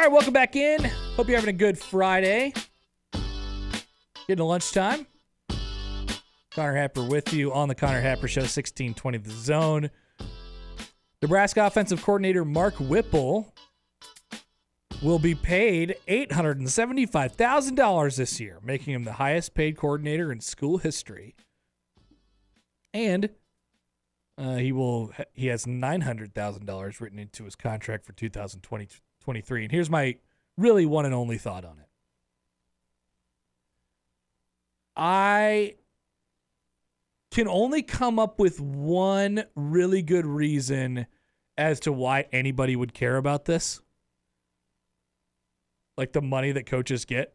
All right, welcome back in. Hope you're having a good Friday. Getting to lunchtime. Connor Happer with you on the Connor Happer Show, 1620 The Zone. Nebraska offensive coordinator Mark Whipple will be paid $875,000 this year, making him the highest paid coordinator in school history. And he has $900,000 written into his contract for 2023. And here's my really one and only thought on it. I can only come up with one really good reason as to why anybody would care about this. Like the money that coaches get.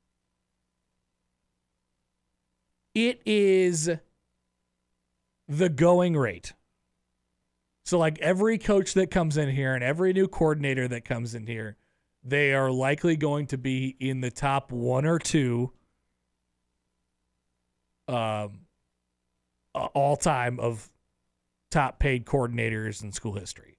It is the going rate. So like every coach that comes in here and every new coordinator that comes in here, they are likely going to be in the top one or two all time of top paid coordinators in school history.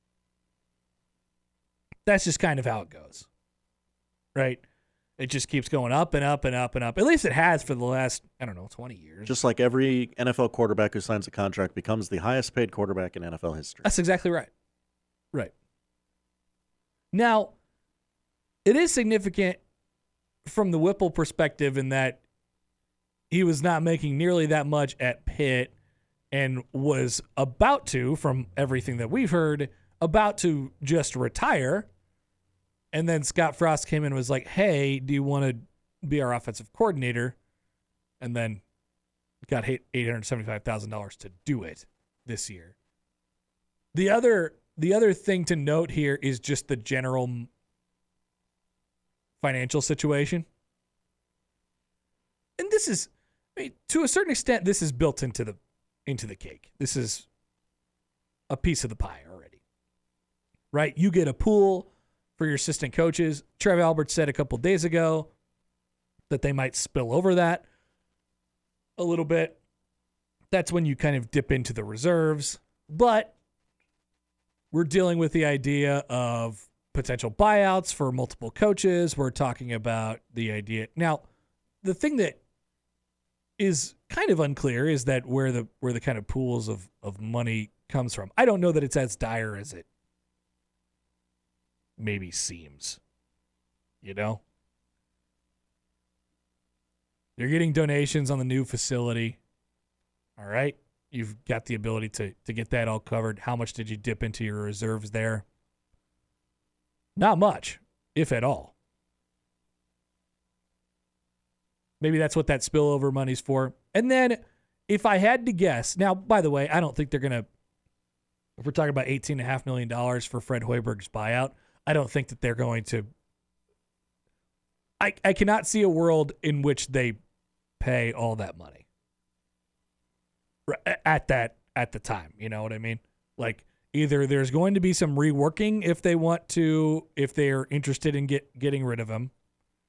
That's just kind of how it goes. Right? It just keeps going up and up and up and up. At least it has for the last, 20 years. Just like every NFL quarterback who signs a contract becomes the highest paid quarterback in NFL history. That's exactly right. Right. Now, it is significant from the Whipple perspective in that he was not making nearly that much at Pitt and was about to, from everything that we've heard, about to just retire. And then Scott Frost came in and was like, hey, do you want to be our offensive coordinator? And then got $875,000 to do it this year. The other thing to note here is just the general financial situation. And this is, to a certain extent, this is built into the cake. This is a piece of the pie already. Right? You get a pool for your assistant coaches. Trev Alberts said a couple days ago that they might spill over that a little bit. That's when you kind of dip into the reserves. But we're dealing with the idea of potential buyouts for multiple coaches. We're talking about the idea. Now, the thing that is kind of unclear is that where the kind of pools of money comes from. I don't know that it's as dire as it maybe seems. You're getting donations on the new facility. All right. You've got the ability to get that all covered. How much did you dip into your reserves there? Not much, if at all. Maybe that's what that spillover money's for. And then if I had to guess, now, by the way, I don't think they're going to, if we're talking about $18.5 million for Fred Hoiberg's buyout, I don't think that they're going to, I cannot see a world in which they pay all that money at the time. You know what I mean? Like either there's going to be some reworking if they're interested in getting rid of him,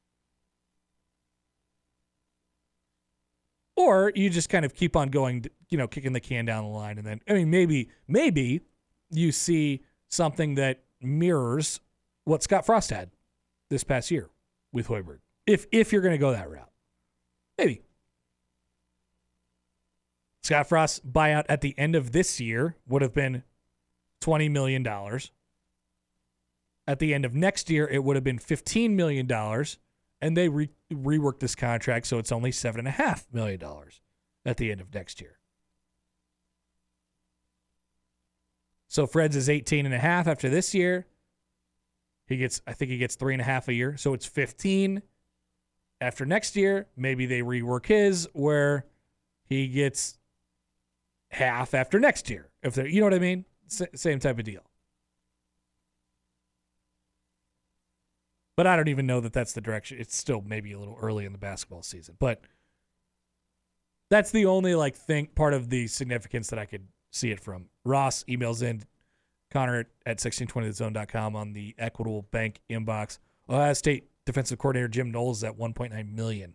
or you just kind of keep on going, kicking the can down the line. And then, maybe you see something that mirrors what Scott Frost had this past year with Hoiberg. If you're going to go that route, maybe. Scott Frost's buyout at the end of this year would have been $20 million. At the end of next year, it would have been $15 million. And they reworked this contract, so it's only $7.5 million at the end of next year. So Fred's is 18.5 after this year. I think he gets 3.5 a year, so it's 15 after next year. Maybe they rework his where he gets half after next year. If they, you know what I mean? Same type of deal. But I don't even know that that's the direction. It's still maybe a little early in the basketball season. But that's the only part of the significance that I could see it from. Ross emails in Connor at 1620thezone.com on the Equitable Bank inbox. Ohio State defensive coordinator Jim Knowles is at $1.9 million.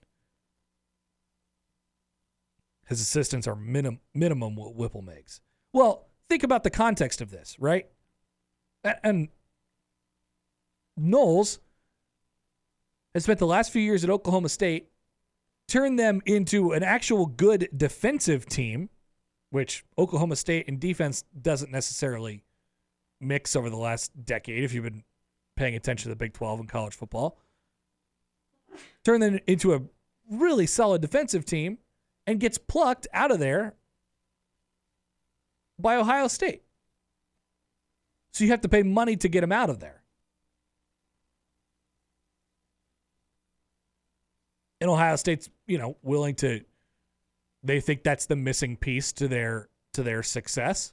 His assistants are minimum what Whipple makes. Well, think about the context of this, right? And Knowles has spent the last few years at Oklahoma State, turned them into an actual good defensive team, which Oklahoma State in defense doesn't necessarily mix over the last decade if you've been paying attention to the Big 12 in college football. Turn them into a really solid defensive team and gets plucked out of there by Ohio State. So you have to pay money to get him out of there. And Ohio State's, willing to, they think that's the missing piece to their success.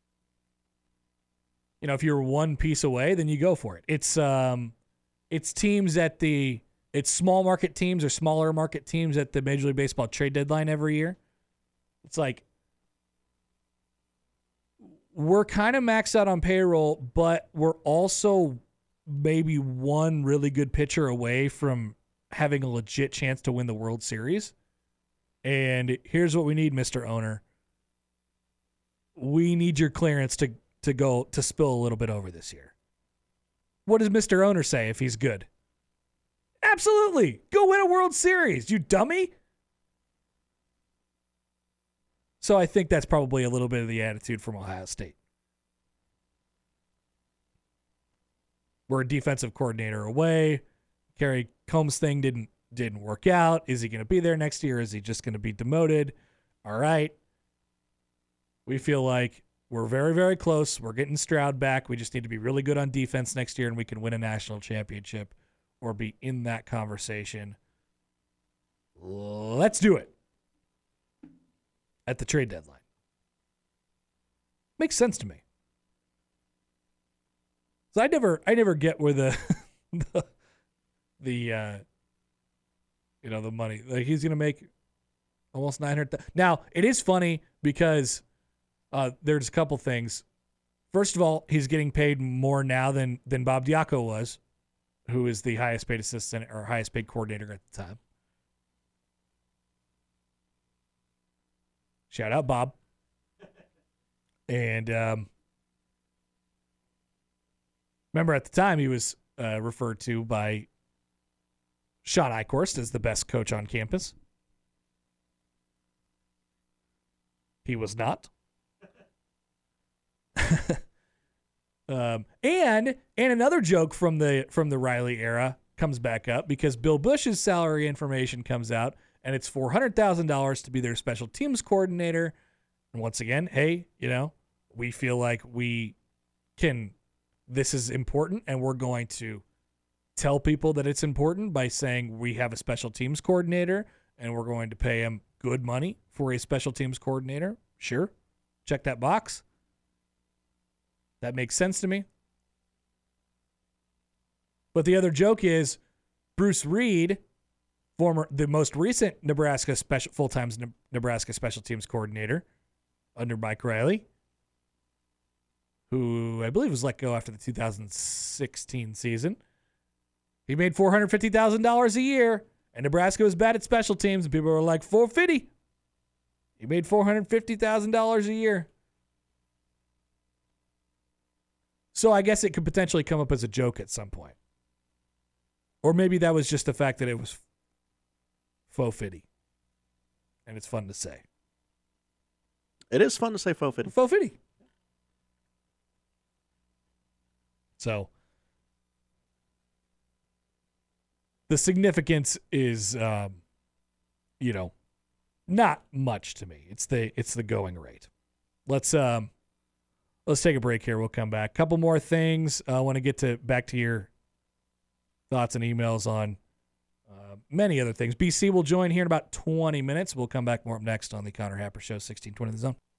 If you're one piece away, then you go for it. It's teams it's small market teams or smaller market teams at the Major League Baseball trade deadline every year. It's like, we're kind of maxed out on payroll, but we're also maybe one really good pitcher away from having a legit chance to win the World Series. And here's what we need, Mr. Owner. We need your clearance to go to spill a little bit over this year. What does Mr. Owner say if he's good? Absolutely. Go win a World Series, you dummy. So I think that's probably a little bit of the attitude from Ohio State. We're a defensive coordinator away. Kerry Combs thing didn't work out. Is he going to be there next year? Is he just going to be demoted? All right. We feel like we're very, very close. We're getting Stroud back. We just need to be really good on defense next year, and we can win a national championship or be in that conversation. Let's do it at the trade deadline. Makes sense to me. So I never get where the money, like, he's gonna make almost 900. Now it is funny because there's a couple things. First of all, he's getting paid more now than Bob Diaco was, who is the highest paid assistant or highest paid coordinator at the time. Shout out Bob. And remember at the time he was referred to by Sean Eichhorst as the best coach on campus. He was not. And another joke from the Riley era comes back up because Bill Bush's salary information comes out, and it's $400,000 to be their special teams coordinator. And once again, hey, we feel like this is important, and we're going to tell people that it's important by saying we have a special teams coordinator, and we're going to pay him good money for a special teams coordinator. Sure. Check that box. That makes sense to me. But the other joke is Bruce Reed, the most recent Nebraska full-time Nebraska special teams coordinator under Mike Riley, who I believe was let go after the 2016 season. He made $450,000 a year, and Nebraska was bad at special teams, and people were like, $450,000. He made $450,000 a year. So I guess it could potentially come up as a joke at some point. Or maybe that was just the fact that it was faux fitty. And it's fun to say. It is fun to say faux fitty. Faux fitty. So the significance is, not much to me. It's the going rate. Let's take a break here. We'll come back. Couple more things. I want to get back to your thoughts and emails on many other things. BC will join here in about 20 minutes. We'll come back more up next on the Connor Happer Show, 1620 The Zone.